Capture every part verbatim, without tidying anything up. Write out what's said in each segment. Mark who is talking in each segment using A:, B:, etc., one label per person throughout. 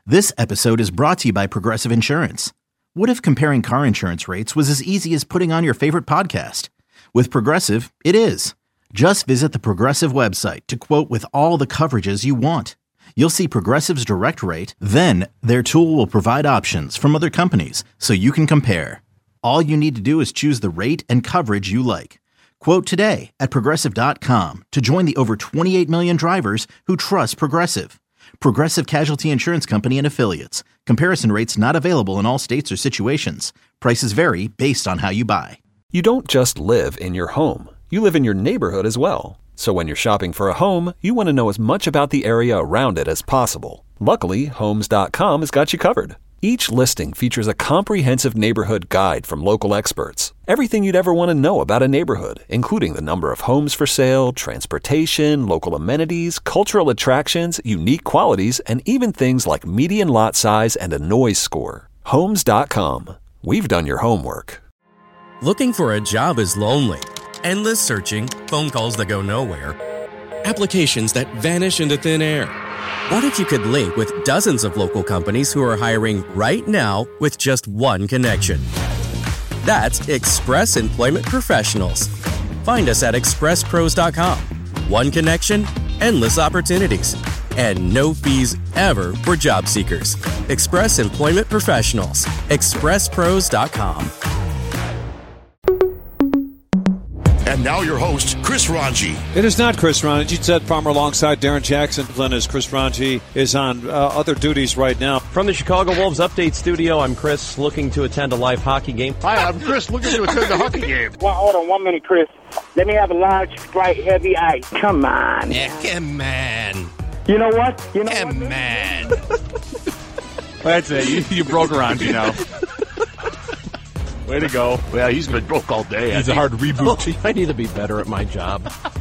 A: This episode is brought to you by Progressive Insurance. What if comparing car insurance rates was as easy as putting on your favorite podcast? With Progressive, it is. Just visit the Progressive website to quote with all the coverages you want. You'll see Progressive's direct rate, then their tool will provide options from other companies so you can compare. All you need to do is choose the rate and coverage you like. Quote today at Progressive dot com to join the over twenty-eight million drivers who trust Progressive. Progressive Casualty Insurance Company and Affiliates. Comparison rates not available in all states or situations. Prices vary based on how you buy.
B: You don't just live in your home. You live in your neighborhood as well. So when you're shopping for a home, you want to know as much about the area around it as possible. Luckily, Homes dot com has got you covered. Each listing features a comprehensive neighborhood guide from local experts. Everything you'd ever want to know about a neighborhood, including the number of homes for sale, transportation, local amenities, cultural attractions, unique qualities, and even things like median lot size and a noise score. Homes dot com. We've done your homework.
C: Looking for a job is lonely. Endless searching, phone calls that go nowhere, applications that vanish into thin air. What if you could link with dozens of local companies who are hiring right now with just one connection? That's Express Employment Professionals. Find us at express pros dot com. One connection, endless opportunities, and no fees ever for job seekers. Express Employment Professionals. express pros dot com.
D: And now your host, Chris Ranji.
E: It is not Chris Ranji. Ted Farmer alongside Darren Jackson. As Chris Ranji is on uh, other duties right now.
F: From the Chicago Wolves Update Studio, I'm Chris, looking to attend a live hockey game.
D: Hi, I'm Chris, looking to attend a hockey game.
G: Well, hold on one minute, Chris. Let me have a large Sprite heavy ice. Come on.
H: Yeah, come on.
G: You know what? You know
H: come
G: what?
H: on.
I: That's it. You, you broke Ranji now. Way to go.
D: Well, he's been broke all day.
I: He's a hard reboot.
F: I need to be better at my job.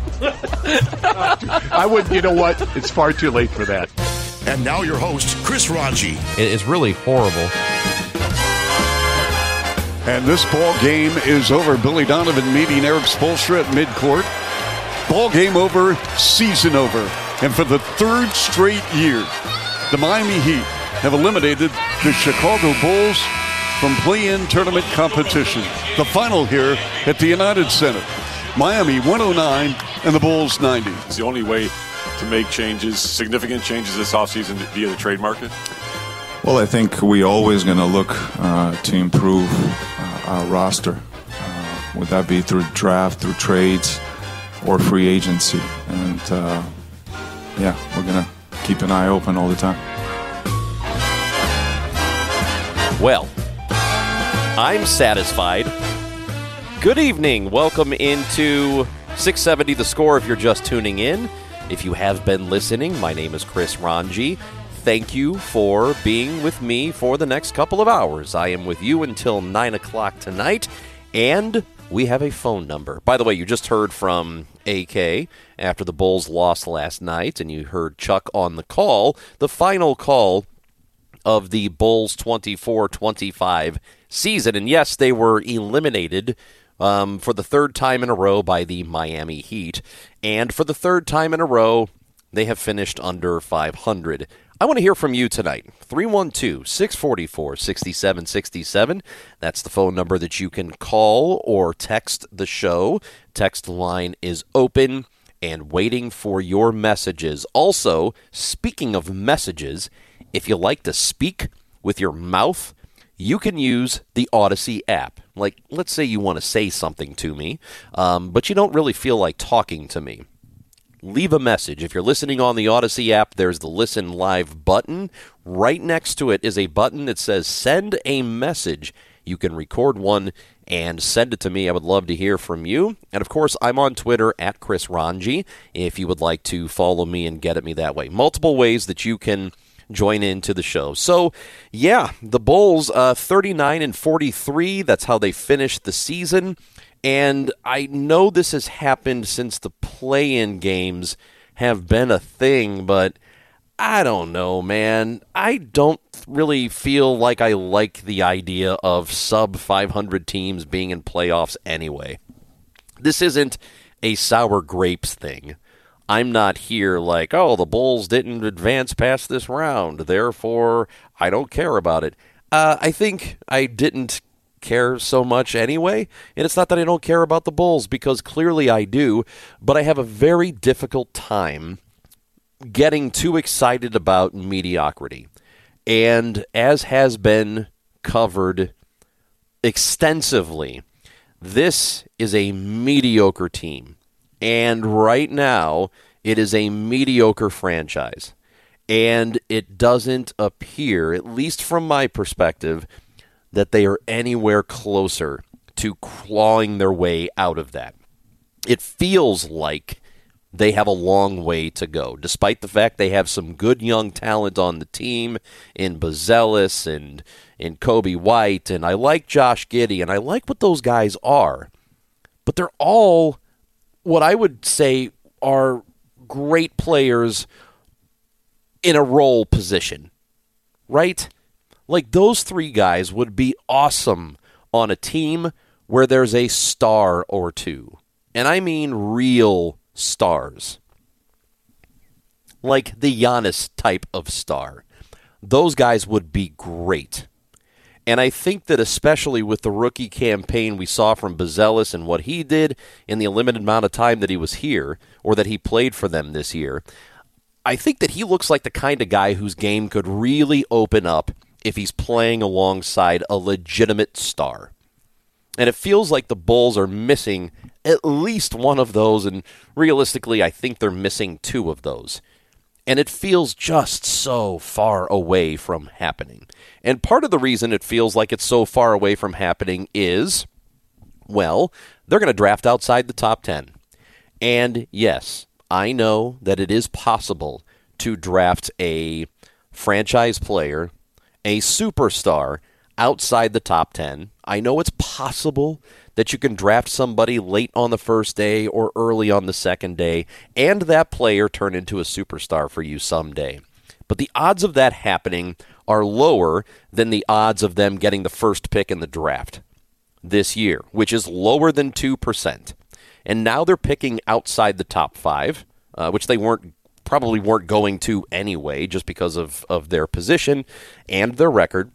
D: I wouldn't, you know what? It's far too late for that. And now your host, Chris Ranji.
H: It's really horrible.
J: And this ball game is over. Billy Donovan meeting Eric Spoelstra at midcourt. Ball game over, season over. And for the third straight year, the Miami Heat have eliminated the Chicago Bulls from play-in tournament competition. The final here at the United Center. Miami one oh nine and the Bulls ninety.
K: It's the only way to make changes, significant changes this offseason via the trade market?
L: Well, I think we're always going to look uh, to improve uh, our roster. Uh, would that be through draft, through trades, or free agency? And, uh, yeah, we're going to keep an eye open all the time.
M: Well, I'm satisfied. Good evening. Welcome into six seventy The Score if you're just tuning in. If you have been listening, my name is Chris Ranji. Thank you for being with me for the next couple of hours. I am with you until nine o'clock tonight, and we have a phone number. By the way, you just heard from A K after the Bulls lost last night, and you heard Chuck on the call, the final call of the Bulls twenty-four twenty-five season. And yes, they were eliminated um, for the third time in a row by the Miami Heat. And for the third time in a row, they have finished under five hundred. I want to hear from you tonight. three one two, six four four, six seven six seven. That's the phone number that you can call or text the show. Text line is open and waiting for your messages. Also, speaking of messages, if you like to speak with your mouth, you can use the Odyssey app. Like, let's say you want to say something to me, um, but you don't really feel like talking to me. Leave a message. If you're listening on the Odyssey app, there's the Listen Live button. Right next to it is a button that says Send a Message. You can record one and send it to me. I would love to hear from you. And, of course, I'm on Twitter at Chris Ranji if you would like to follow me and get at me that way. Multiple ways that you can join into the show. So, yeah, the Bulls, uh, thirty-nine and forty-three. That's how they finished the season. And I know this has happened since the play-in games have been a thing, but I don't know, man. I don't really feel like I like the idea of sub five hundred teams being in playoffs anyway. This isn't a sour grapes thing. I'm not here like, oh, the Bulls didn't advance past this round, therefore I don't care about it. Uh, I think I didn't care so much anyway, and it's not that I don't care about the Bulls, because clearly I do, but I have a very difficult time getting too excited about mediocrity. And as has been covered extensively, this is a mediocre team. And right now, it is a mediocre franchise. And it doesn't appear, at least from my perspective, that they are anywhere closer to clawing their way out of that. It feels like they have a long way to go, despite the fact they have some good young talent on the team in Buzelis and in Kobe White, and I like Josh Giddey, and I like what those guys are. But they're all what I would say are great players in a role position, right? Like, those three guys would be awesome on a team where there's a star or two. And I mean real stars. Like the Giannis type of star. Those guys would be great. And I think that especially with the rookie campaign we saw from Buzelis and what he did in the limited amount of time that he was here, or that he played for them this year, I think that he looks like the kind of guy whose game could really open up if he's playing alongside a legitimate star. And it feels like the Bulls are missing at least one of those, and realistically, I think they're missing two of those. And it feels just so far away from happening. And part of the reason it feels like it's so far away from happening is, well, they're going to draft outside the top ten. And yes, I know that it is possible to draft a franchise player, a superstar, outside the top ten. I know it's possible that you can draft somebody late on the first day or early on the second day, and that player turn into a superstar for you someday. But the odds of that happening are lower than the odds of them getting the first pick in the draft this year, which is lower than two percent. And now they're picking outside the top five, uh, which they weren't probably weren't going to anyway, just because of, of their position and their record.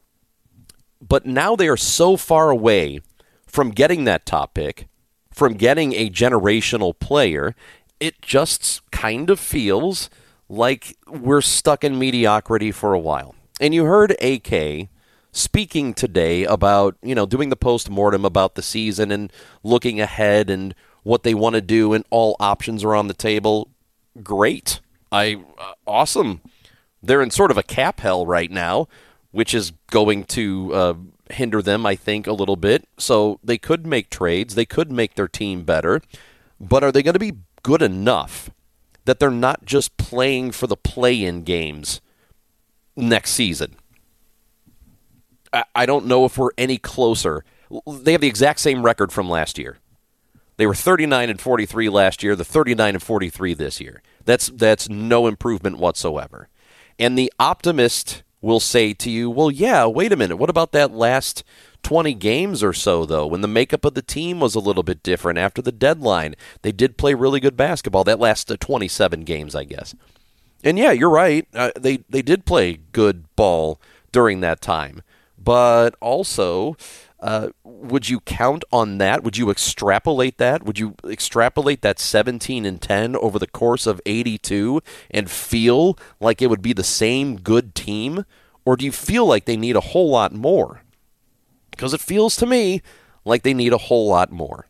M: But now they are so far away from getting that top pick, from getting a generational player, it just kind of feels like we're stuck in mediocrity for a while. And you heard A K speaking today about, you know, doing the post-mortem about the season and looking ahead and what they want to do, and all options are on the table. Great. I uh, awesome. They're in sort of a cap hell right now, which is going to uh, hinder them, I think, a little bit. So they could make trades. They could make their team better. But are they going to be good enough that they're not just playing for the play-in games next season? I, I don't know if we're any closer. They have the exact same record from last year. They were thirty-nine and forty-three last year. They're thirty-nine and forty-three this year. That's that's no improvement whatsoever. And the optimist will say to you, well, yeah, wait a minute. What about that last twenty games or so, though, when the makeup of the team was a little bit different after the deadline? They did play really good basketball. That last uh, twenty-seven games, I guess. And yeah, you're right. Uh, they, they did play good ball during that time. But also, uh, would you count on that? Would you extrapolate that? Would you extrapolate that seventeen and ten over the course of eighty-two and feel like it would be the same good team? Or do you feel like they need a whole lot more? Because it feels to me like they need a whole lot more.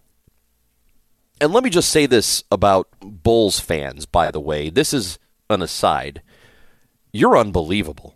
M: And let me just say this about Bulls fans, by the way. This is an aside. You're unbelievable.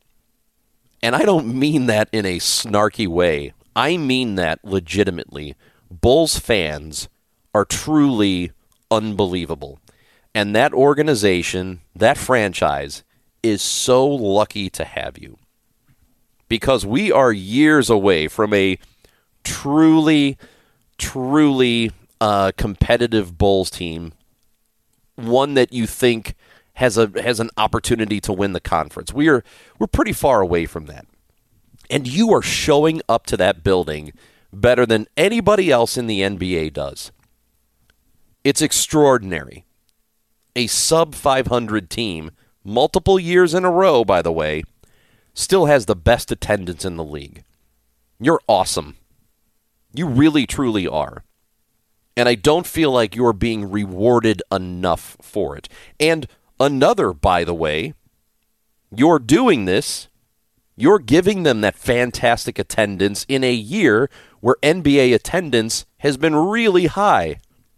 M: And I don't mean that in a snarky way. I mean that legitimately. Bulls fans are truly unbelievable. And that organization, that franchise, is so lucky to have you. Because we are years away from a truly, truly uh, competitive Bulls team. One that you think has a has an opportunity to win the conference. We are we're pretty far away from that. And you are showing up to that building better than anybody else in the N B A does. It's extraordinary. a sub five hundred team, multiple years in a row, by the way, still has the best attendance in the league. You're awesome. You really, truly are. And I don't feel like you're being rewarded enough for it. And another, by the way, you're doing this, you're giving them that fantastic attendance in a year where N B A attendance has been really high.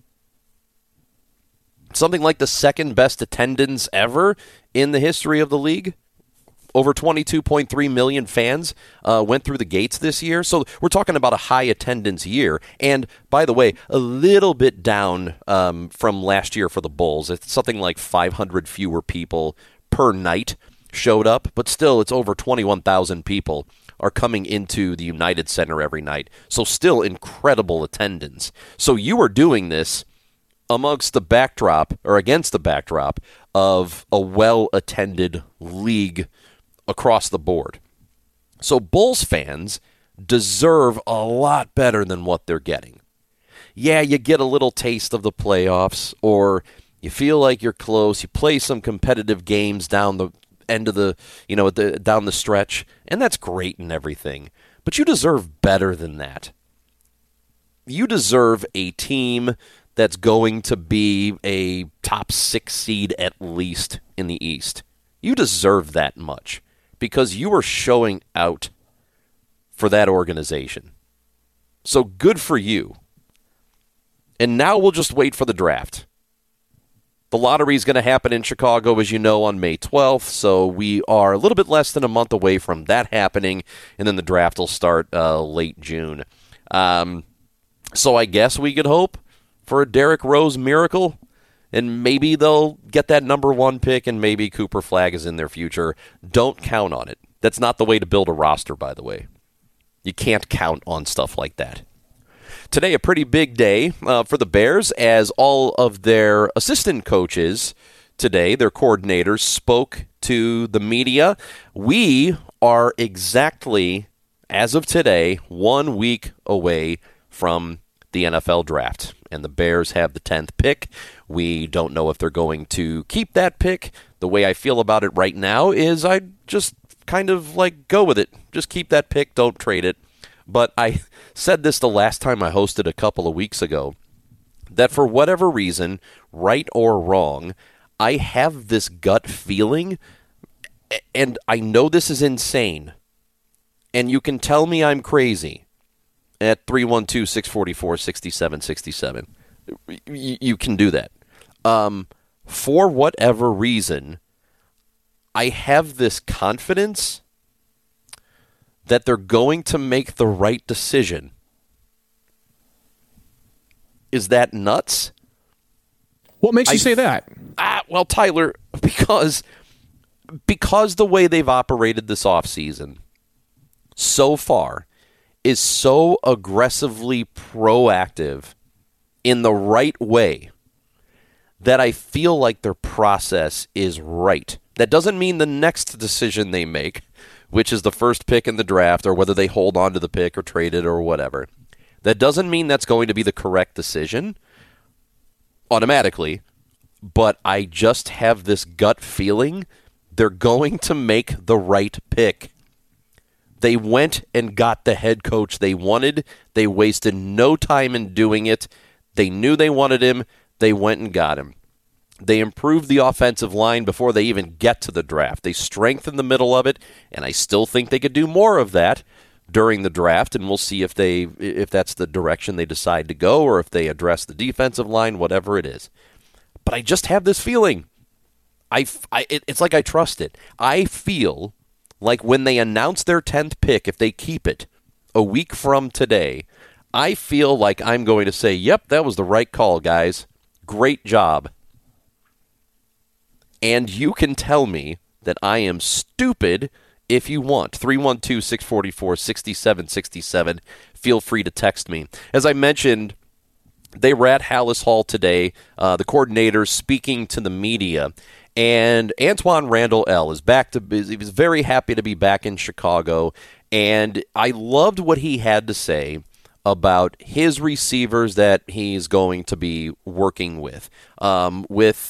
M: Something like the second best attendance ever in the history of the league. Over twenty-two point three million fans uh, went through the gates this year. So we're talking about a high attendance year. And, by the way, a little bit down um, from last year for the Bulls. It's something like five hundred fewer people per night showed up. But still, it's over twenty-one thousand people are coming into the United Center every night. So still incredible attendance. So you are doing this amongst the backdrop, or against the backdrop, of a well-attended league across the board. So Bulls fans deserve a lot better than what they're getting. Yeah, you get a little taste of the playoffs, or you feel like you're close, you play some competitive games down the end of the, you know, the, down the stretch, and that's great and everything. But you deserve better than that. You deserve a team that's going to be a top six seed at least in the East. You deserve that much because you are showing out for that organization. So good for you. And now we'll just wait for the draft. The lottery is going to happen in Chicago, as you know, on May twelfth, so we are a little bit less than a month away from that happening, and then the draft will start uh, late June. Um, so I guess we could hope for a Derrick Rose miracle, and maybe they'll get that number one pick, and maybe Cooper Flagg is in their future. Don't count on it. That's not the way to build a roster, by the way. You can't count on stuff like that. Today, a pretty big day uh, for the Bears, as all of their assistant coaches today, their coordinators, spoke to the media. We are exactly, as of today, one week away from the N F L draft, and the Bears have the tenth pick. We don't know if they're going to keep that pick. The way I feel about it right now is I just kind of like go with it. Just keep that pick, don't trade it. But I said this the last time I hosted a couple of weeks ago, that for whatever reason, right or wrong, I have this gut feeling, and I know this is insane, and you can tell me I'm crazy at three one two, six four four, six seven six seven. You can do that. Um, for whatever reason, I have this confidence that they're going to make the right decision. Is that nuts?
N: What makes you I, say that?
M: Ah, well, Tyler, because because the way they've operated this offseason so far is so aggressively proactive in the right way that I feel like their process is right. That doesn't mean the next decision they make, which is the first pick in the draft, or whether they hold on to the pick or trade it or whatever. That doesn't mean that's going to be the correct decision automatically, but I just have this gut feeling they're going to make the right pick. They went and got the head coach they wanted. They wasted no time in doing it. They knew they wanted him. They went and got him. They improved the offensive line before they even get to the draft. They strengthened the middle of it, and I still think they could do more of that during the draft, and we'll see if they if that's the direction they decide to go, or if they address the defensive line, whatever it is. But I just have this feeling. I, I it, it's like I trust it. I feel like when they announce their tenth pick, if they keep it a week from today, I feel like I'm going to say, yep, that was the right call, guys. Great job. And you can tell me that I am stupid if you want. three one two, six four four, six seven six seven. Feel free to text me. As I mentioned, they were at Hallis Hall today, uh, the coordinators speaking to the media. And Antoine Randall L. is back to, he was very happy to be back in Chicago. And I loved what he had to say about his receivers that he's going to be working with. Um, with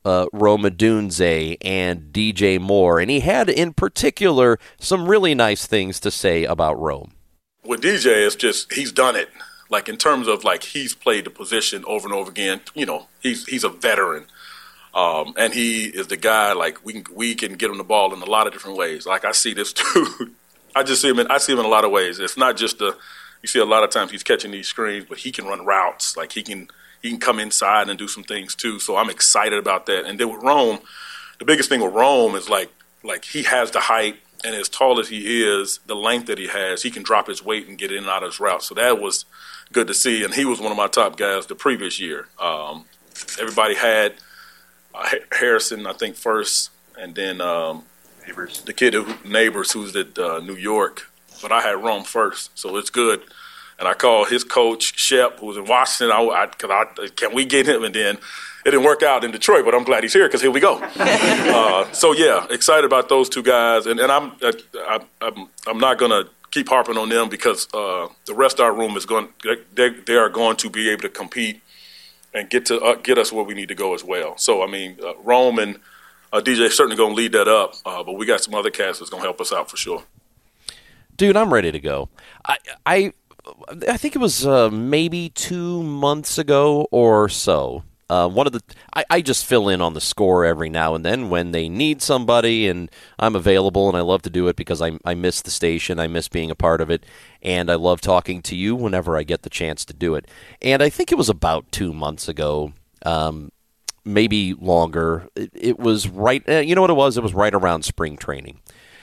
M: uh, Rome Odunze and D J Moore, and he had in particular some really nice things to say about Rome.
O: With D J, it's just he's done it. Like in terms of like he's played the position over and over again. You know, he's he's a veteran, um, and he is the guy. Like we can we can get him the ball in a lot of different ways. Like I see this dude. I just see him. In, I see him in a lot of ways. It's not just the. You see a lot of times he's catching these screens, but he can run routes. Like he can he can come inside and do some things too. So I'm excited about that. And then with Rome, the biggest thing with Rome is like like he has the height. And as tall as he is, the length that he has, he can drop his weight and get in and out of his route. So that was good to see. And he was one of my top guys the previous year. Um, everybody had uh, Harrison, I think, first, and then um, Neighbors. the kid who Neighbors, who's at uh, New York. But I had Rome first, so it's good. And I called his coach, Shep, who was in Washington. I, I, cause I, can we get him? And then it didn't work out in Detroit, but I'm glad he's here because here we go. uh, so, yeah, excited about those two guys. And, and I'm, I, I'm I'm not going to keep harping on them because uh, the rest of our room is going they, they are going to be able to compete and get to uh, get us where we need to go as well. So, I mean, uh, Rome and uh, D J certainly going to lead that up, uh, but we got some other cats that's going to help us out for sure.
M: Dude, I'm ready to go. I I, I think it was uh, maybe two months ago or so. Uh, one of the I, I just fill in on the score every now and then when they need somebody, and I'm available, and I love to do it because I I miss the station, I miss being a part of it, and I love talking to you whenever I get the chance to do it. And I think it was about two months ago, um, maybe longer. It, it was right. Uh, you know what it was? It was right around spring training,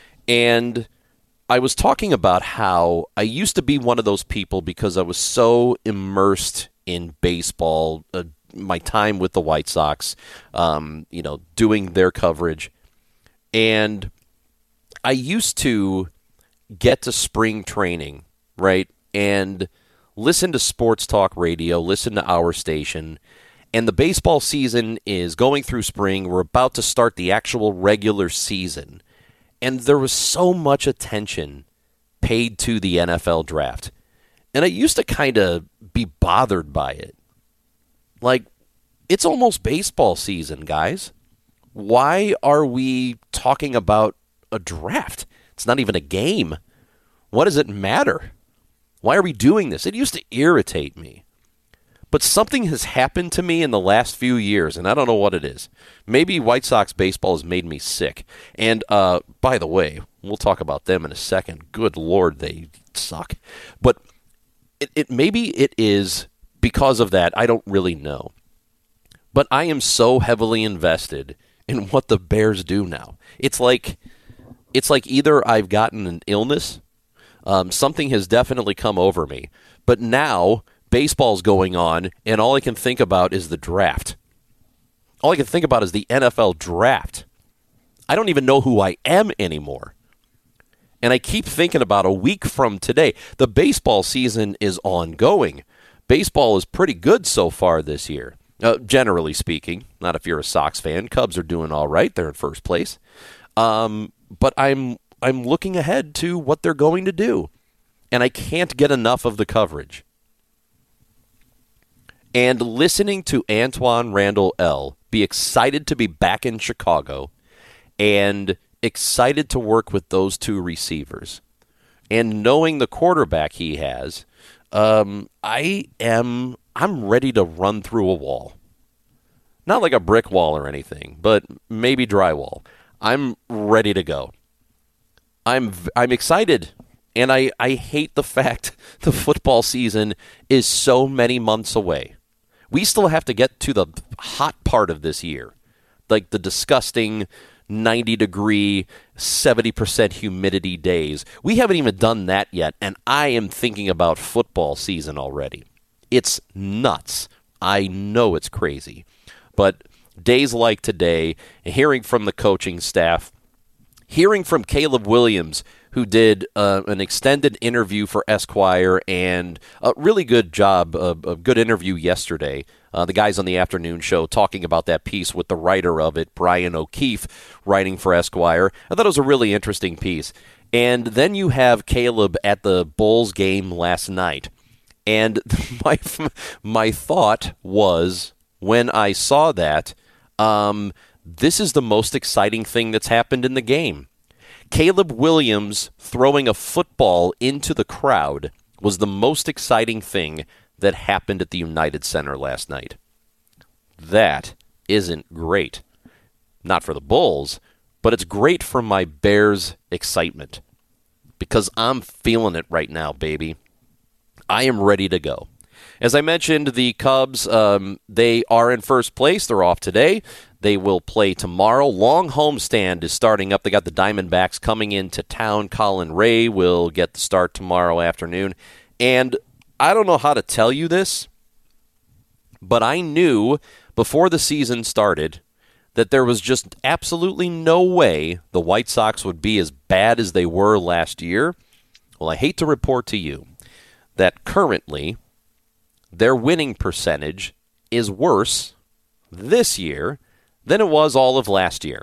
M: and I was talking about how I used to be one of those people because I was so immersed in baseball. Uh, my time with the White Sox, um, you know, doing their coverage. And I used to get to spring training, right, and listen to sports talk radio, listen to our station, and the baseball season is going through spring. We're about to start the actual regular season. And there was so much attention paid to the N F L draft. And I used to kind of be bothered by it. Like, it's almost baseball season, guys. Why are we talking about a draft? It's not even a game. What does it matter? Why are we doing this? It used to irritate me. But something has happened to me in the last few years, and I don't know what it is. Maybe White Sox baseball has made me sick. And, uh, by the way, we'll talk about them in a second. Good Lord, they suck. But it, it maybe it is because of that. I don't really know. But I am so heavily invested in what the Bears do now. It's like it's like either I've gotten an illness, um, something has definitely come over me, but now baseball's going on, and all I can think about is the draft. All I can think about is the N F L draft. I don't even know who I am anymore. And I keep thinking about a week from today. The baseball season is ongoing. Baseball is pretty good so far this year. Uh, generally speaking, not if you're a Sox fan. Cubs are doing all right. They're in first place. Um, but I'm I'm looking ahead to what they're going to do. And I can't get enough of the coverage. And listening to Antoine Randall L. be excited to be back in Chicago and excited to work with those two receivers. And knowing the quarterback he has, um, I am... I'm ready to run through a wall. Not like a brick wall or anything, but maybe drywall. I'm ready to go. I'm I'm excited, and I, I hate the fact the football season is so many months away. We still have to get to the hot part of this year, like the disgusting ninety-degree, seventy percent humidity days. We haven't even done that yet, and I am thinking about football season already. It's nuts. I know it's crazy. But days like today, hearing from the coaching staff, hearing from Caleb Williams, who did uh, an extended interview for Esquire and a really good job, a, a good interview yesterday. Uh, the guys on the afternoon show talking about that piece with the writer of it, Brian O'Keefe, writing for Esquire. I thought it was a really interesting piece. And then you have Caleb at the Bulls game last night. And my my thought was, when I saw that, Um, this is the most exciting thing that's happened in the game. Caleb Williams throwing a football into the crowd was the most exciting thing that happened at the United Center last night. That isn't great. Not for the Bulls, but it's great for my Bears excitement. Because I'm feeling it right now, baby. I am ready to go. As I mentioned, the Cubs, um, they are in first place. They're off today. They will play tomorrow. Long homestand is starting up. They got the Diamondbacks coming into town. Colin Ray will get the start tomorrow afternoon. And I don't know how to tell you this, but I knew before the season started that there was just absolutely no way the White Sox would be as bad as they were last year. Well, I hate to report to you that currently their winning percentage is worse this year than it was all of last year.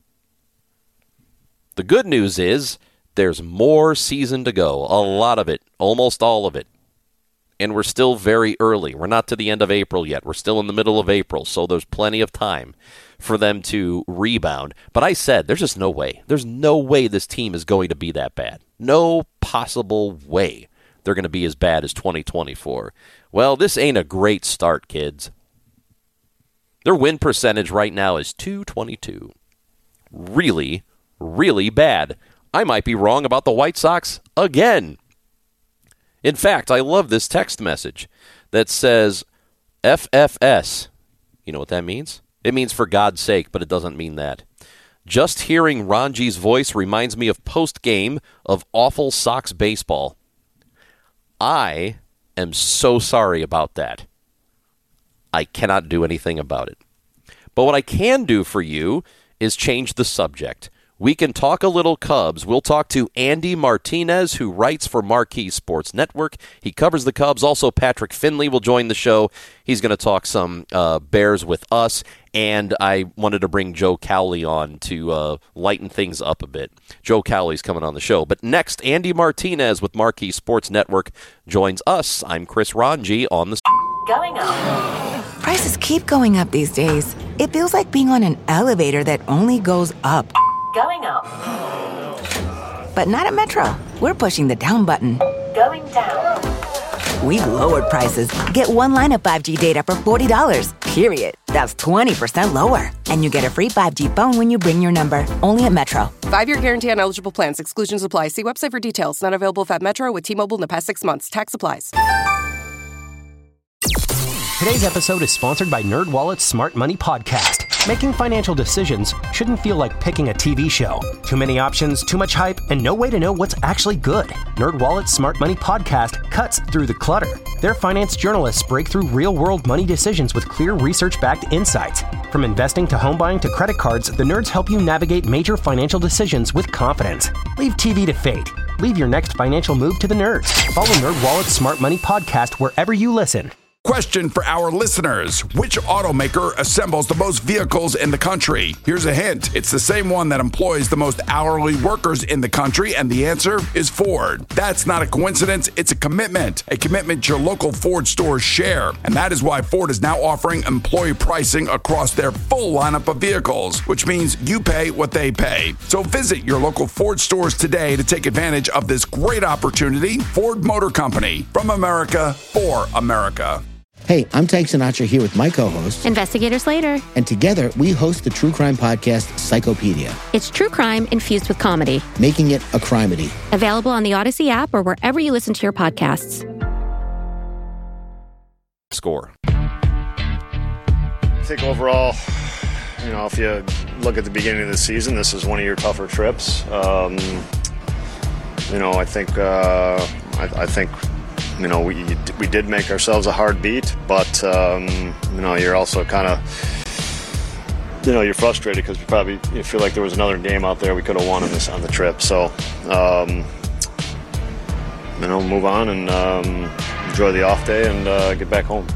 M: The good news is there's more season to go. A lot of it, almost all of it. And we're still very early. We're not to the end of April yet. We're still in the middle of April, so there's plenty of time for them to rebound. But I said, there's just no way. There's no way this team is going to be that bad. No possible way they're going to be as bad as twenty twenty-four. Well, this ain't a great start, kids. Their win percentage right now is two twenty-two. Really, really bad. I might be wrong about the White Sox again. In fact, I love this text message that says F F S. You know what that means? It means for God's sake, but it doesn't mean that. Just hearing Ranji's voice reminds me of post-game of awful Sox baseball. I am so sorry about that. I cannot do anything about it. But what I can do for you is change the subject. We can talk a little Cubs. We'll talk to Andy Martinez, who writes for Marquee Sports Network. He covers the Cubs. Also, Patrick Finley will join the show. He's going to talk some uh, Bears with us. And I wanted to bring Joe Cowley on to uh, lighten things up a bit. Joe Cowley's coming on the show. But next, Andy Martinez with Marquee Sports Network joins us. I'm Chris Ranji on the...
P: Going up. Prices keep going up these days. It feels like being on an elevator that only goes up. Going up. But not at Metro. We're pushing the down button. Going down. We've lowered prices. Get one line of five G data for forty dollars, period. That's twenty percent lower. And you get a free five G phone when you bring your number. Only at Metro.
Q: Five-year guarantee on eligible plans. Exclusions apply. See website for details. Not available if at Metro with T-Mobile in the past six months. Tax applies.
R: Today's episode is sponsored by NerdWallet's Smart Money Podcast. Making financial decisions shouldn't feel like picking a T V show. Too many options, too much hype, and no way to know what's actually good. NerdWallet's Smart Money Podcast cuts through the clutter. Their finance journalists break through real-world money decisions with clear research-backed insights. From investing to home buying to credit cards, the nerds help you navigate major financial decisions with confidence. Leave T V to fate. Leave your next financial move to the nerds. Follow NerdWallet's Smart Money Podcast wherever you listen.
S: Question for our listeners. Which automaker assembles the most vehicles in the country? Here's a hint. It's the same one that employs the most hourly workers in the country, and the answer is Ford. That's not a coincidence. It's a commitment. A commitment your local Ford stores share. And that is why Ford is now offering employee pricing across their full lineup of vehicles, which means you pay what they pay. So visit your local Ford stores today to take advantage of this great opportunity. Ford Motor Company. From America, for America.
T: Hey, I'm Tank Sinatra here with my co-host,
U: Investigator Slater.
T: And together, we host the true crime podcast, Psychopedia.
U: It's true crime infused with comedy.
T: Making it a crimedy.
U: Available on the Odyssey app or wherever you listen to your podcasts.
M: Score.
V: I think overall, you know, if you look at the beginning of the season, this is one of your tougher trips. Um, you know, I think, uh, I, I think... You know, we we did make ourselves a hard beat, but, um, you know, you're also kind of, you know, you're frustrated because you probably you feel like there was another game out there we could have won on this on the trip. So, um, you know, move on and um, enjoy the off day and uh, get back home.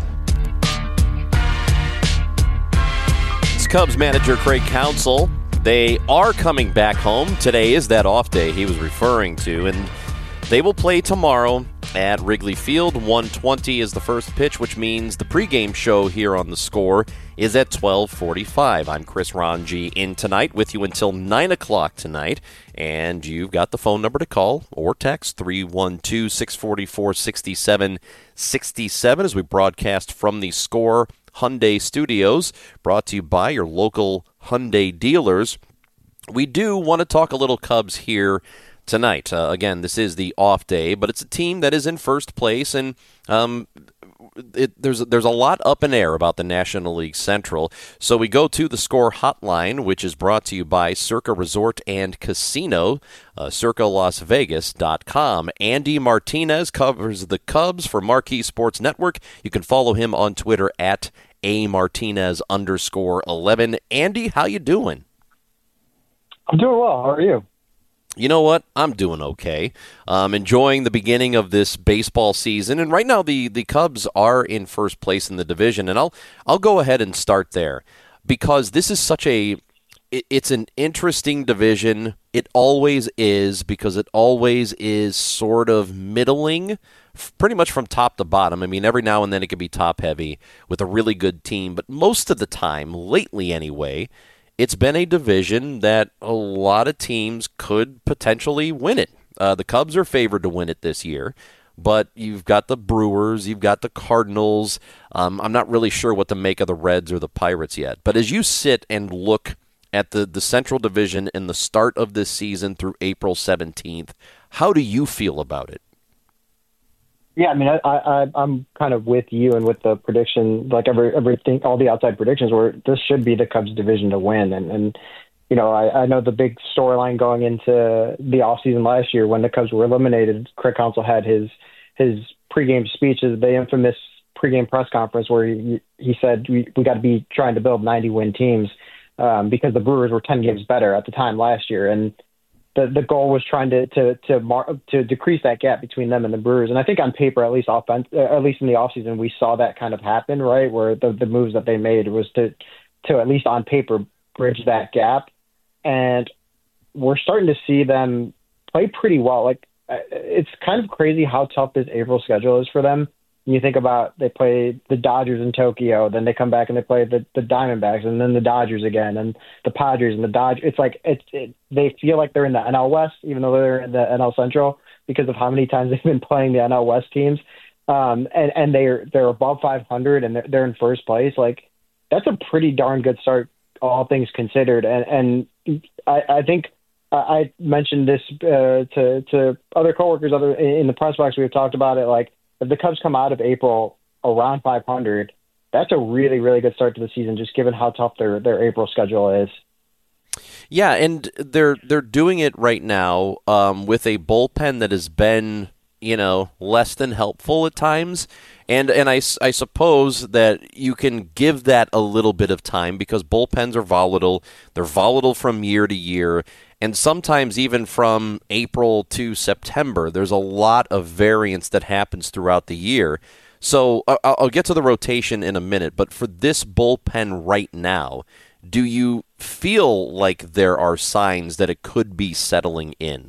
M: It's Cubs manager Craig Counsell. They are coming back home. Today is that off day he was referring to, and they will play tomorrow at Wrigley Field. one twenty is the first pitch, which means the pregame show here on The Score is at twelve forty-five. I'm Chris Ranji in tonight with you until nine o'clock tonight, and you've got the phone number to call or text three one two, six four four, six seven six seven as we broadcast from the Score Hyundai Studios, brought to you by your local Hyundai dealers. We do want to talk a little Cubs here tonight. Uh, again, this is the off day, but it's a team that is in first place, and um, it, there's there's a lot up in air about the National League Central. So we go to the Score Hotline, which is brought to you by Circa Resort and Casino, uh, circa las vegas dot com. Andy Martinez covers the Cubs for Marquee Sports Network. You can follow him on Twitter at a martinez underscore eleven. Andy, how you doing?
A: I'm doing well. How are you?
M: You know what? I'm doing okay. Um, enjoying the beginning of this baseball season, and right now the, the Cubs are in first place in the division, and I'll I'll go ahead and start there because this is such a it, it's an interesting division. It always is because it always is sort of middling, pretty much from top to bottom. I mean, every now and then it could be top heavy with a really good team, but most of the time, lately anyway, it's been a division that a lot of teams could potentially win it. Uh, the Cubs are favored to win it this year, but you've got the Brewers, you've got the Cardinals. Um, I'm not really sure what to make of the Reds or the Pirates yet. But as you sit and look at the, the Central Division in the start of this season through April seventeenth, how do you feel about it?
A: Yeah, I mean, I, I, I'm kind of with you and with the prediction, like every everything, all the outside predictions were this should be the Cubs division to win. And, and you know, I, I know the big storyline going into the offseason last year when the Cubs were eliminated, Craig Counsell had his his pregame speeches, the infamous pregame press conference where he, he said we, we got to be trying to build ninety-win teams um, because the Brewers were ten games better at the time last year. And The the goal was trying to to to, mar- to decrease that gap between them and the Brewers, and I think on paper, at least offense, uh, at least in the offseason, we saw that kind of happen, right? Where the, the moves that they made was to to at least on paper bridge that gap, and we're starting to see them play pretty well. Like it's kind of crazy how tough this April schedule is for them. You think about they play the Dodgers in Tokyo, then they come back and they play the, the Diamondbacks, and then the Dodgers again, and the Padres and the Dodgers. It's like it's it, they feel like they're in the N L West, even though they're in the N L Central, because of how many times they've been playing the N L West teams. Um, and and they're they're above five hundred and they're, they're in first place. Like that's a pretty darn good start, all things considered. And and I, I think I mentioned this uh, to to other coworkers, other in the press box. We've talked about it. Like, if the Cubs come out of April around five hundred, that's a really, really good start to the season, just given how tough their, their April schedule is.
M: Yeah, and they're they're doing it right now um, with a bullpen that has been, you know, less than helpful at times. And and I, I suppose that you can give that a little bit of time because bullpens are volatile. They're volatile from year to year. And sometimes even from April to September, there's a lot of variance that happens throughout the year. So I'll get to the rotation in a minute, but for this bullpen right now, do you feel like there are signs that it could be settling in?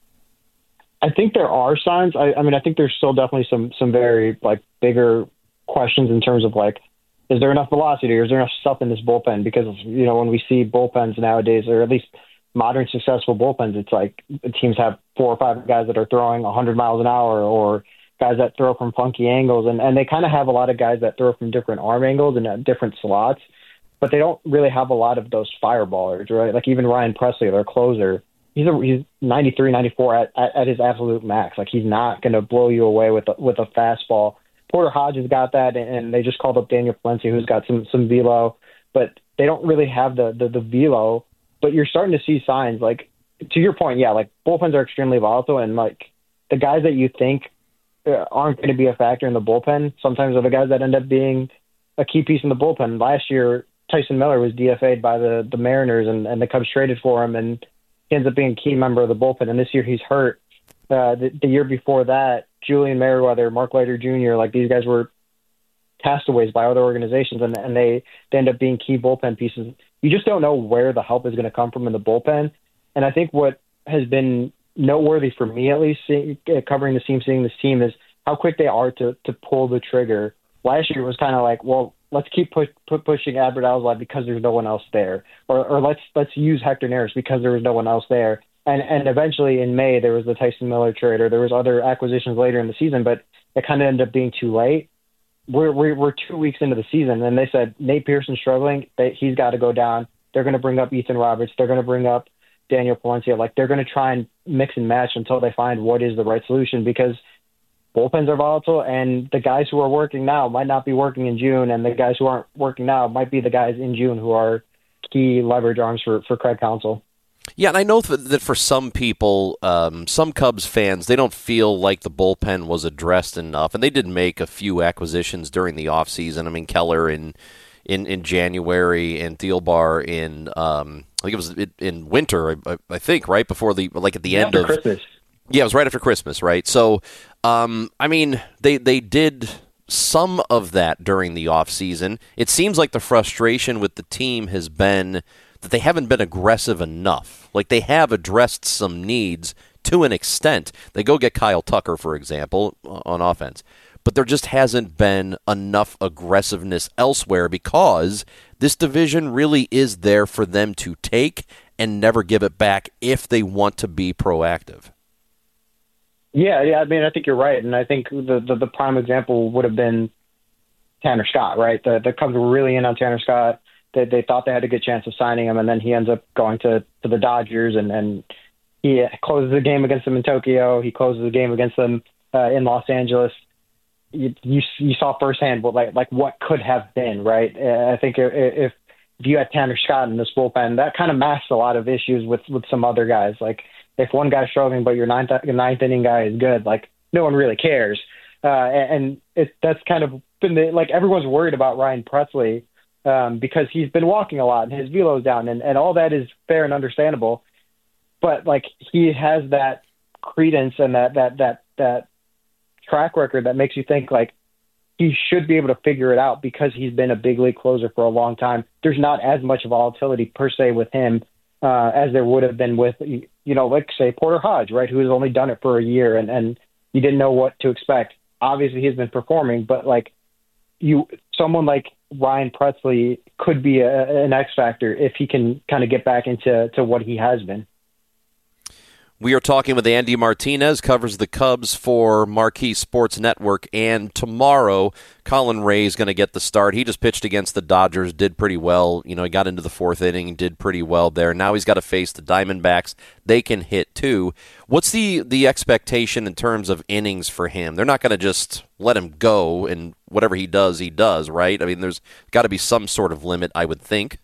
A: I think there are signs. I, I mean, I think there's still definitely some some very like bigger questions in terms of like, is there enough velocity or is there enough stuff in this bullpen? Because, you know, when we see bullpens nowadays, or at least modern successful bullpens, it's like teams have four or five guys that are throwing one hundred miles an hour, or guys that throw from funky angles. And, and they kind of have a lot of guys that throw from different arm angles and at different slots, but they don't really have a lot of those fireballers, right? Like even Ryan Presley, their closer, he's a, he's ninety-three, ninety-four at, at, at his absolute max. Like he's not going to blow you away with a, with a fastball. Porter Hodges got that, and they just called up Daniel Palencia, who's got some, some velo, but they don't really have the, the, the velo. But you're starting to see signs, like, to your point, yeah, like, bullpens are extremely volatile, and, like, the guys that you think uh, aren't going to be a factor in the bullpen sometimes are the guys that end up being a key piece in the bullpen. Last year, Tyson Miller was D F A'd by the, the Mariners, and, and the Cubs traded for him, and he ends up being a key member of the bullpen. And this year he's hurt. Uh, the, the year before that, Julian Merriweather, Mark Leiter Junior, like, these guys were castaways by other organizations, and, and they, they end up being key bullpen pieces. You just don't know where the help is going to come from in the bullpen. And I think what has been noteworthy for me, at least, seeing, covering the team, seeing this team, is how quick they are to to pull the trigger. Last year was kind of like, well, let's keep push, put pushing Albert Alzolay because there's no one else there, or or let's let's use Hector Neris because there was no one else there. And and eventually in May there was the Tyson Miller trade, or there was other acquisitions later in the season, but it kind of ended up being too late. We're we're, we're two weeks into the season, and they said Nate Pearson's struggling. They, he's got to go down. They're going to bring up Ethan Roberts. They're going to bring up Daniel Palencia. Like, they're going to try and mix and match until they find what is the right solution, because bullpens are volatile, and the guys who are working now might not be working in June, and the guys who aren't working now might be the guys in June who are key leverage arms for, for Craig Counsell.
M: Yeah, and I know that for some people, um, some Cubs fans, they don't feel like the bullpen was addressed enough, and they did make a few acquisitions during the offseason. I mean, Keller in in, in January and Thielbar in, um, I think it was in winter, I, I think, right before the, like at the end
A: after
M: of
A: Christmas.
M: Yeah, it was right after Christmas, right? So, um, I mean, they they did some of that during the offseason. It seems like the frustration with the team has been that they haven't been aggressive enough. Like, they have addressed some needs to an extent. They go get Kyle Tucker, for example, on offense. But there just hasn't been enough aggressiveness elsewhere, because this division really is there for them to take and never give it back if they want to be proactive.
A: Yeah, yeah. I mean, I think you're right, and I think the the, the prime example would have been Tanner Scott, right? The the Cubs were really in on Tanner Scott. They they thought they had a good chance of signing him, and then he ends up going to, to the Dodgers, and, and he closes the game against them in Tokyo. He closes the game against them uh, in Los Angeles. You, you you saw firsthand what like like what could have been, right? Uh, I think if if you had Tanner Scott in this bullpen, that kind of masks a lot of issues with, with some other guys. Like, if one guy's struggling, but your ninth your ninth inning guy is good, like, no one really cares. Uh, and it that's kind of been the, like, everyone's worried about Ryan Pressly um, because he's been walking a lot and his velo's down, and, and all that is fair and understandable. But like, he has that credence and that that that that track record that makes you think like he should be able to figure it out, because he's been a big league closer for a long time. There's not as much volatility per se with him uh, as there would have been with, you know, like, say, Porter Hodge, right, who has only done it for a year, and, and you didn't know what to expect. Obviously, he's been performing, but like you, someone like Ryan Pressly could be a, an X factor if he can kind of get back into to what he has been.
M: We are talking with Andy Martinez, covers the Cubs for Marquee Sports Network, and tomorrow Colin Ray is going to get the start. He just pitched against the Dodgers, did pretty well. You know, he got into the fourth inning, did pretty well there. Now he's got to face the Diamondbacks. They can hit too. What's the, the expectation in terms of innings for him? They're not going to just let him go, and whatever he does, he does, right? I mean, there's got to be some sort of limit, I would think.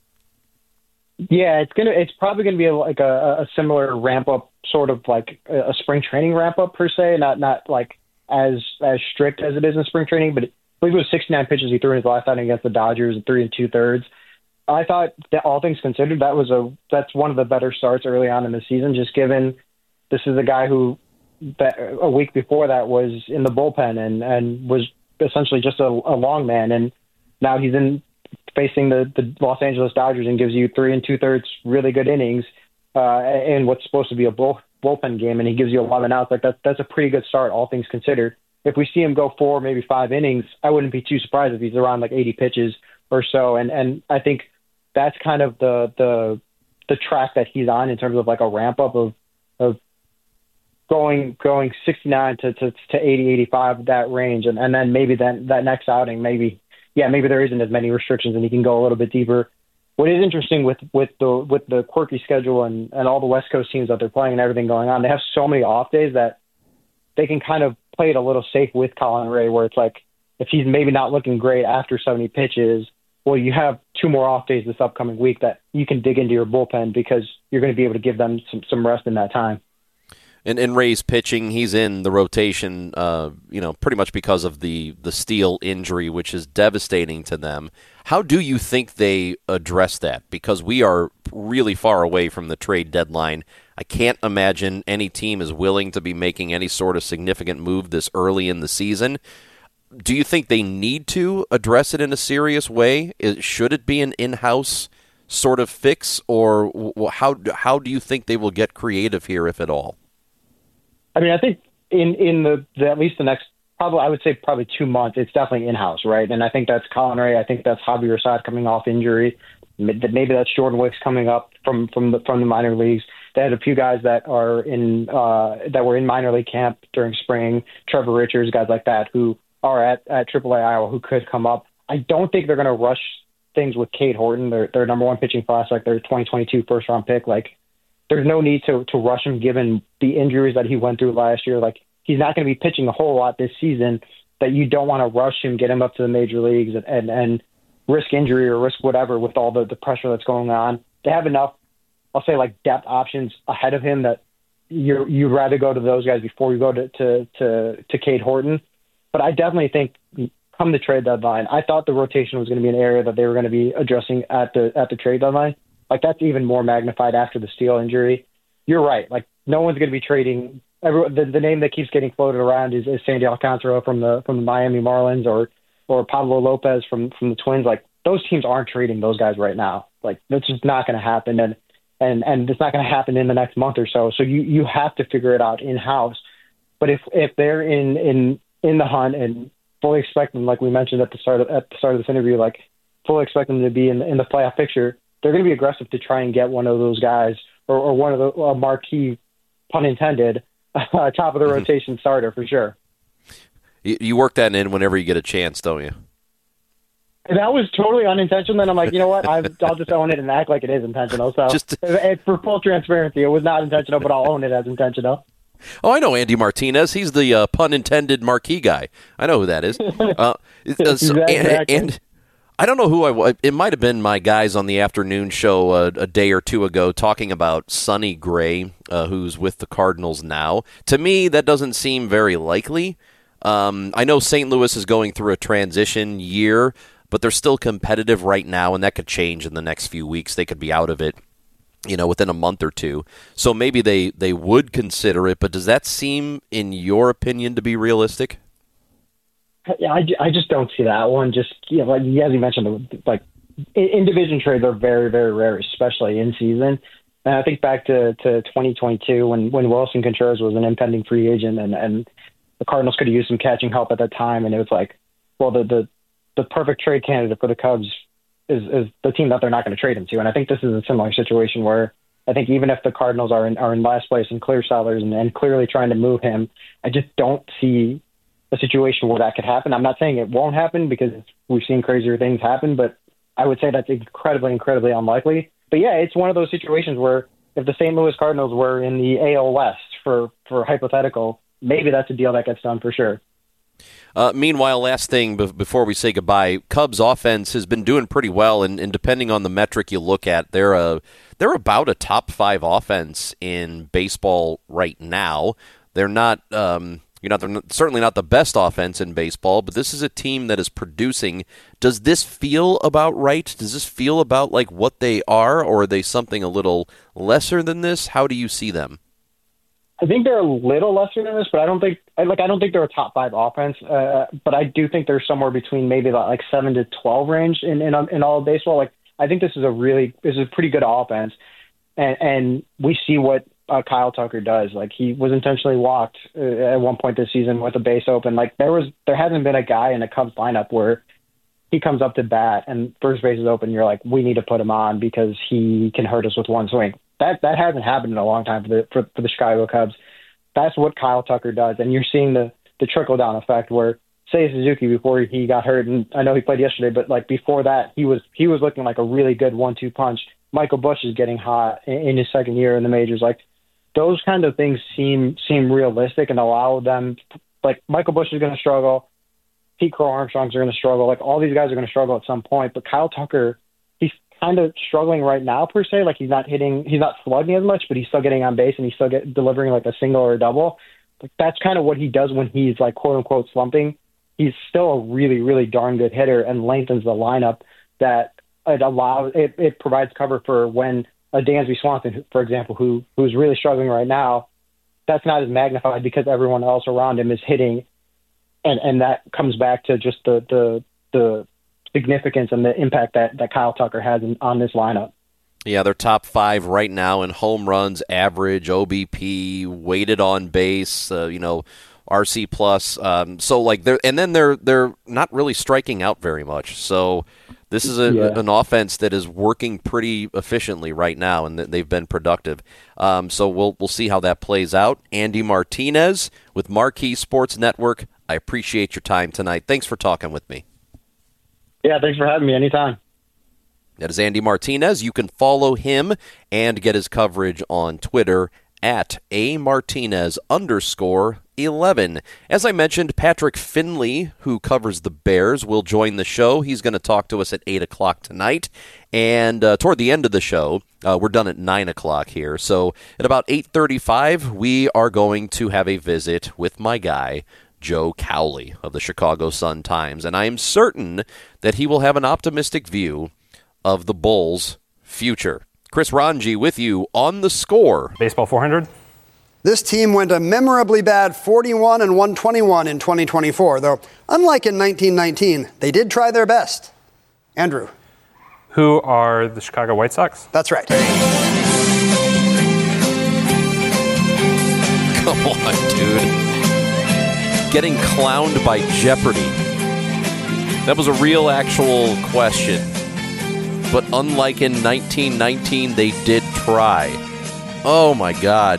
A: Yeah, it's gonna. It's probably gonna be a, like a, a similar ramp up, sort of like a, a spring training ramp up per se. Not not like as as strict as it is in spring training, but I believe it was sixty-nine pitches he threw in his last outing against the Dodgers, and three and two thirds. I thought that, all things considered, that was a that's one of the better starts early on in the season. Just given this is a guy who that a week before that was in the bullpen and and was essentially just a, a long man, and now he's in. facing the, the Los Angeles Dodgers and gives you three and two thirds really good innings uh, in what's supposed to be a bull, bullpen game, and he gives you eleven outs. Like that, that's a pretty good start, all things considered. If we see him go four, maybe five innings, I wouldn't be too surprised if he's around like eighty pitches or so. And and I think that's kind of the the the track that he's on in terms of like a ramp up of of going going sixty-nine to to, to eighty, eighty-five, that range, and and then maybe that that next outing maybe. Yeah, maybe there isn't as many restrictions and he can go a little bit deeper. What is interesting with, with the with the quirky schedule and, and all the West Coast teams that they're playing and everything going on, they have so many off days that they can kind of play it a little safe with Colin Ray, where it's like, if he's maybe not looking great after seventy pitches, well, you have two more off days this upcoming week that you can dig into your bullpen because you're going to be able to give them some, some rest in that time.
M: And, and Ray's pitching, he's in the rotation, uh, you know, pretty much because of the, the Steele injury, which is devastating to them. How do you think they address that? Because we are really far away from the trade deadline. I can't imagine any team is willing to be making any sort of significant move this early in the season. Do you think they need to address it in a serious way? Is, should it be an in-house sort of fix, or how how do you think they will get creative here, if at all?
A: I mean, I think in, in the, the at least the next probably, I would say probably two months. It's definitely in-house, right? And I think that's Colin Ray. I think that's Javier Assad coming off injury. Maybe that's Jordan Wicks coming up from, from the from the minor leagues. They had a few guys that are in uh, that were in minor league camp during spring. Trevor Richards, guys like that, who are at, at triple A Iowa, who could come up. I don't think they're going to rush things with Cade Horton. Their their number one pitching prospect, their twenty twenty-two first round pick. Like, there's no need to to rush him given the injuries that he went through last year. Like, he's not going to be pitching a whole lot this season. That you don't want to rush him, get him up to the major leagues, and and, and risk injury or risk whatever with all the, the pressure that's going on. They have enough, I'll say, like depth options ahead of him that you you'd rather go to those guys before you go to to to, to Cade Horton. But I definitely think come the trade deadline, I thought the rotation was going to be an area that they were going to be addressing at the at the trade deadline. Like, that's even more magnified after the Steele injury. You're right. Like, no one's going to be trading. Everyone, the, the name that keeps getting floated around is, is Sandy Alcantara from the from the Miami Marlins or or Pablo Lopez from from the Twins. Like, those teams aren't trading those guys right now. Like, that's just not going to happen, and and and it's not going to happen in the next month or so. So you you have to figure it out in house. But if if they're in in in the hunt and fully expect them, like we mentioned at the start of at the start of this interview, like fully expect them to be in in the playoff picture, they're going to be aggressive to try and get one of those guys or, or one of the uh, marquee, pun intended, uh, top of the rotation starter for sure.
M: You, you work that in whenever you get a chance, don't you?
A: And that was totally unintentional. Then I'm like, you know what? I've, I'll just own it and act like it is intentional. So just to... for full transparency, it was not intentional, but I'll own it as intentional.
M: Oh, I know Andy Martinez. He's the uh, pun-intended marquee guy. I know who that is. Uh, uh, so, and, and I don't know who I was. It might have been my guys on the afternoon show uh, a day or two ago talking about Sonny Gray, uh, who's with the Cardinals now. To me, that doesn't seem very likely. Um, I know Saint Louis is going through a transition year, but they're still competitive right now, and that could change in the next few weeks. They could be out of it, you know, within a month or two. So maybe they, they would consider it, but does that seem, in your opinion, to be realistic?
A: Yeah, I, I just don't see that one. Just, you know, like, as you mentioned, like, in division trades are very, very rare, especially in season. And I think back to, to twenty twenty-two when, when Wilson Contreras was an impending free agent and, and the Cardinals could have used some catching help at that time. And it was like, well, the, the, the perfect trade candidate for the Cubs is, is the team that they're not going to trade him to. And I think this is a similar situation where I think even if the Cardinals are in, are in last place and clear sellers and, and clearly trying to move him, I just don't see a situation where that could happen. I'm not saying it won't happen because we've seen crazier things happen, but I would say that's incredibly, incredibly unlikely. But yeah, it's one of those situations where if the Saint Louis Cardinals were in the A L West for, for hypothetical, maybe that's a deal that gets done for sure.
M: Uh, meanwhile, last thing be- before we say goodbye, Cubs offense has been doing pretty well, and, and depending on the metric you look at, they're a, they're about a top five offense in baseball right now. They're not, um, you're not, they're not, certainly not the best offense in baseball, but this is a team that is producing. Does this feel about right? Does this feel about like what they are, or are they something a little lesser than this? How do you see them?
A: I think they're a little lesser than this, but I don't think like I don't think they're a top five offense. Uh, but I do think they're somewhere between maybe that like seven to twelve range in in, in all of baseball. Like I think this is a really this is a pretty good offense, and and we see what uh, Kyle Tucker does. Like he was intentionally walked uh, at one point this season with a base open. Like there was there hasn't been a guy in a Cubs lineup where he comes up to bat and first base is open. You're like, we need to put him on because he can hurt us with one swing. That that hasn't happened in a long time for the for, for the Chicago Cubs. That's what Kyle Tucker does, and you're seeing the the trickle down effect where Seiya Suzuki before he got hurt, and I know he played yesterday, but like before that, he was he was looking like a really good one two punch. Michael Busch is getting hot in, in his second year in the majors. Like those kind of things seem seem realistic and allow them. Like Michael Busch is going to struggle, Pete Crow Armstrongs are going to struggle. Like all these guys are going to struggle at some point, but Kyle Tucker, he's kind of struggling right now per se. Like he's not hitting, he's not slugging as much, but he's still getting on base and he's still get, delivering like a single or a double. Like that's kind of what he does when he's like quote unquote slumping. He's still a really, really darn good hitter and lengthens the lineup that it allows, it, it provides cover for when a Dansby Swanson, for example, who who's really struggling right now, that's not as magnified because everyone else around him is hitting. And, and that comes back to just the, the, the, significance and the impact that, that Kyle Tucker has in, on this lineup.
M: Yeah, they're top five right now in home runs, average, O B P, weighted on base, uh, you know, R C plus. Um, so like they're and then they're they're not really striking out very much. So this is a, yeah. an offense that is working pretty efficiently right now, and they've been productive. Um, so we'll we'll see how that plays out. Andy Martinez with Marquee Sports Network. I appreciate your time tonight. Thanks for talking with me.
A: Yeah, thanks for having me. Anytime.
M: That is Andy Martinez. You can follow him and get his coverage on Twitter at A Martinez underscore eleven. As I mentioned, Patrick Finley, who covers the Bears, will join the show. He's going to talk to us at eight o'clock tonight. And uh, toward the end of the show, uh, we're done at nine o'clock here. So at about eight thirty-five, we are going to have a visit with my guy, Joe Cowley of the Chicago Sun-Times. And I am certain that he will have an optimistic view of the Bulls' future. Chris Ranji with you on The Score.
B: Baseball four hundred.
C: This team went a memorably bad forty-one and one twenty-one in twenty twenty-four, though unlike in nineteen nineteen, they did try their best. Andrew.
B: Who are the Chicago White Sox?
C: That's right.
M: Come on, dude. Getting clowned by Jeopardy. That was a real, actual question. But unlike in nineteen nineteen, they did try. Oh, my God.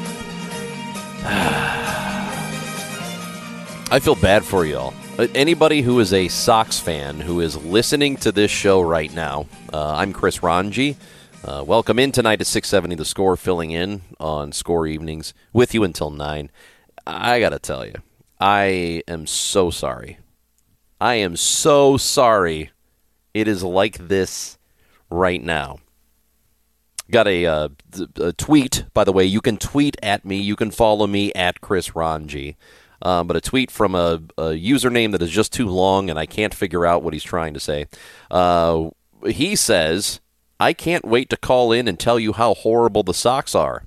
M: I feel bad for y'all. Anybody who is a Sox fan who is listening to this show right now, uh, I'm Chris Ranji. Uh, welcome in tonight at six seventy The Score, filling in on Score Evenings with you until nine. I got to tell you, I am so sorry. I am so sorry it is like this right now. Got a, uh, a tweet, by the way. You can tweet at me. You can follow me at Chris Ranji. Um, but a tweet from a, a username that is just too long, and I can't figure out what he's trying to say. Uh, he says, I can't wait to call in and tell you how horrible the Sox are.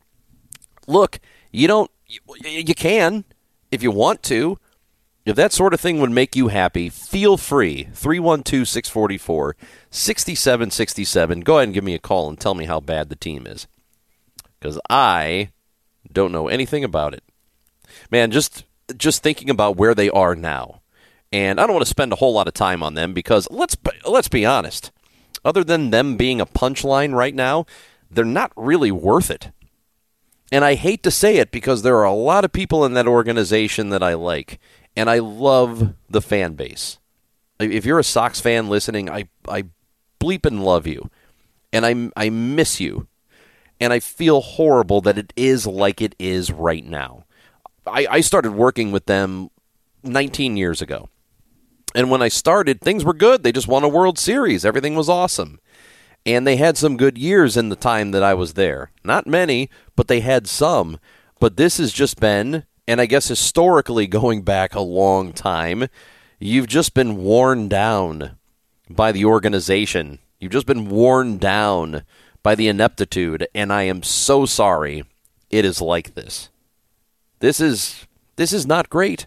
M: Look, you don't, you, you can if you want to. If that sort of thing would make you happy, feel free. three one two, six four four, six seven six seven. Go ahead and give me a call and tell me how bad the team is. Because I don't know anything about it. Man, just just thinking about where they are now. And I don't want to spend a whole lot of time on them because, let's let's be honest, other than them being a punchline right now, they're not really worth it. And I hate to say it because there are a lot of people in that organization that I like. And I love the fan base. If you're a Sox fan listening, I, I bleep and love you. And I, I miss you. And I feel horrible that it is like it is right now. I, I started working with them nineteen years ago. And when I started, things were good. They just won a World Series. Everything was awesome. And they had some good years in the time that I was there. Not many, but they had some. But this has just been, and I guess historically going back a long time, you've just been worn down by the organization. You've just been worn down by the ineptitude, and I am so sorry it is like this. This is this is not great.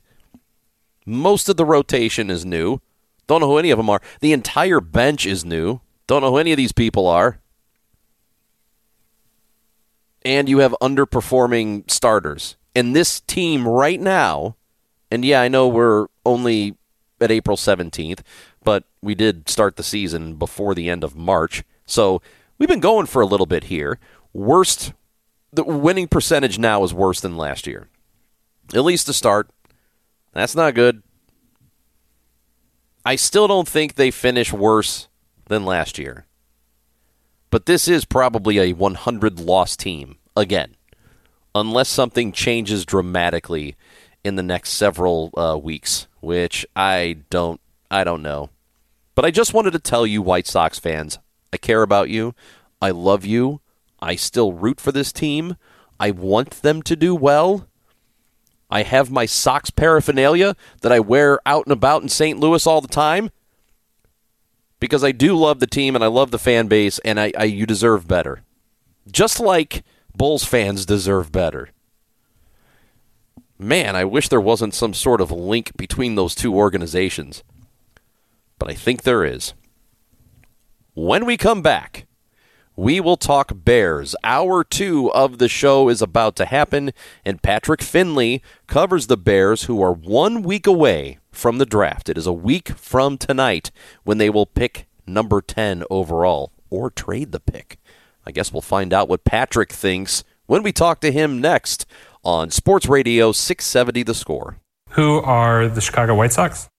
M: Most of the rotation is new. Don't know who any of them are. The entire bench is new. Don't know who any of these people are. And you have underperforming starters. And this team right now, and yeah, I know we're only at April seventeenth, but we did start the season before the end of March. So we've been going for a little bit here. Worst, the winning percentage now is worse than last year. At least to start. That's not good. I still don't think they finish worse than last year. But this is probably a one hundred loss team again. Unless something changes dramatically in the next several uh, weeks, which I don't I don't know. But I just wanted to tell you, White Sox fans, I care about you. I love you. I still root for this team. I want them to do well. I have my Sox paraphernalia that I wear out and about in Saint Louis all the time because I do love the team and I love the fan base, and I, I you deserve better. Just like Bulls fans deserve better. Man, I wish there wasn't some sort of link between those two organizations. But I think there is. When we come back, we will talk Bears. Hour two of the show is about to happen, and Patrick Finley covers the Bears, who are one week away from the draft. It is a week from tonight when they will pick number ten overall, or trade the pick. I guess we'll find out what Patrick thinks when we talk to him next on Sports Radio six seventy The Score.
B: Who are the Chicago White Sox?